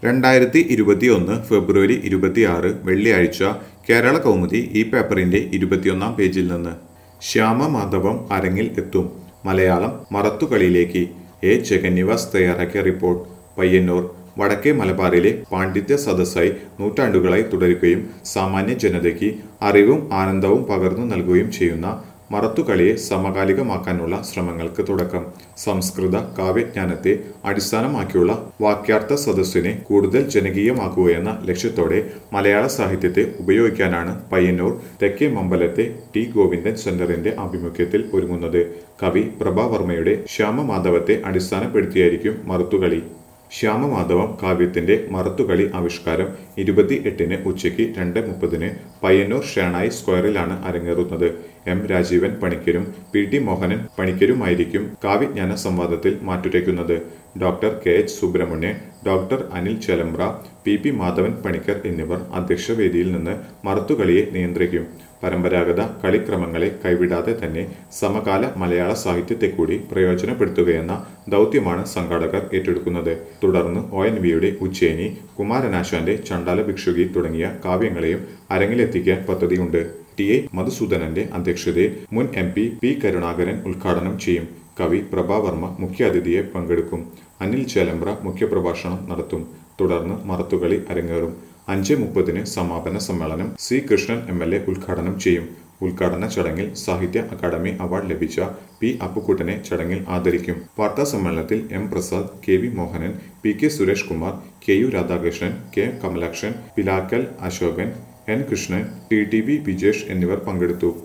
2021 ഫെബ്രുവരി 26 വെള്ളിയാഴ്ച കേരള കൗമുദി ഈ പേപ്പറിന്റെ 21-ാം പേജിൽ നിന്ന് ശ്യാമമാധവം അരങ്ങിൽ എത്തും. മലയാളം മറത്തുകളിയിലേക്ക് എ ജഗന്നിവാസ് തയ്യാറാക്കിയ റിപ്പോർട്ട്. പയ്യന്നൂർ വടക്കേ മലബാറിലെ പാണ്ഡിത്യ സദസ്സായി നൂറ്റാണ്ടുകളായി തുടരുകയും സാമാന്യ ജനതയ്ക്ക് അറിവും ആനന്ദവും പകർന്നു നൽകുകയും ചെയ്യുന്ന മറത്തുകളിയെ സമകാലികമാക്കാനുള്ള ശ്രമങ്ങൾക്ക് തുടക്കം. സംസ്കൃത കാവ്യജ്ഞാനത്തെ അടിസ്ഥാനമാക്കിയുള്ള വാക്യാർത്ഥ സദസ്സിനെ കൂടുതൽ ജനകീയമാക്കുകയെന്ന ലക്ഷ്യത്തോടെ മലയാള സാഹിത്യത്തെ ഉപയോഗിക്കാനാണ് പയ്യന്നൂർ തെക്കേ മമ്പലത്തെ ടി ഗോവിന്ദൻ സെന്ററിന്റെ ആഭിമുഖ്യത്തിൽ ഒരുങ്ങുന്നത്. കവി പ്രഭാവർമ്മയുടെ ശ്യാമമാധവത്തെ അടിസ്ഥാനപ്പെടുത്തിയായിരിക്കും മറുത്തുകളി. ശ്യാമമാധവം കാവ്യത്തിന്റെ മറുത്തുകളി ആവിഷ്കാരം 28-ന് ഉച്ചയ്ക്ക് 2:30 പയ്യന്നൂർ ഷേണായി സ്ക്വയറിലാണ് അരങ്ങേറുന്നത്. എം രാജീവൻ പണിക്കരും പി ടി മോഹനൻ പണിക്കരുമായിരിക്കും കാവ്യജ്ഞാന സംവാദത്തിൽ മാറ്റുരയ്ക്കുന്നത്. Doctor K H Subrahmanyan, doctor Anil Chelembra, P P Madhavan Panicker എന്നിവർ അധ്യക്ഷവേദിയിൽ നിന്ന് മറുത്തുകളിയെ നിയന്ത്രിക്കും. പരമ്പരാഗത കളിക്രമങ്ങളെ കൈവിടാതെ തന്നെ സമകാല മലയാള സാഹിത്യത്തെ കൂടി പ്രയോജനപ്പെടുത്തുകയെന്ന ദൗത്യമാണ് സംഘാടകർ ഏറ്റെടുക്കുന്നത്. തുടർന്ന് ONV-യുടെ ഉജ്ജയിനി, കുമാരനാശാന്റെ ചണ്ടാല ഭിക്ഷുകി തുടങ്ങിയ കാവ്യങ്ങളെയും അരങ്ങിലെത്തിക്കാൻ പദ്ധതിയുണ്ട്. ടി.എ. മധുസൂദനന്റെ അധ്യക്ഷതയിൽ മുൻ MP പി കരുണാകരൻ ഉദ്ഘാടനം ചെയ്യും. കവി പ്രഭാവർമ്മ മുഖ്യാതിഥിയെ പങ്കെടുക്കും. അനിൽ ചേലമ്പ്ര മുഖ്യപ്രഭാഷണം നടത്തും. തുടർന്ന് മറത്തുകളി അരങ്ങേറും. 5:30 സമാപന സമ്മേളനം സി കൃഷ്ണൻ MLA ഉദ്ഘാടനം ചെയ്യും. ഉദ്ഘാടന ചടങ്ങിൽ സാഹിത്യ അക്കാദമി അവാർഡ് ലഭിച്ച പി അപ്പുക്കുട്ടനെ ചടങ്ങിൽ ആദരിക്കും. വാർത്താ സമ്മേളനത്തിൽ M Prasad, KV Mohanan, PK Suresh Kumar, KU Radhakrishnan, K Kamalakshan, Pilakkal Ashokan, N Krishnan, TTV Vijesh എന്നിവർ പങ്കെടുത്തു.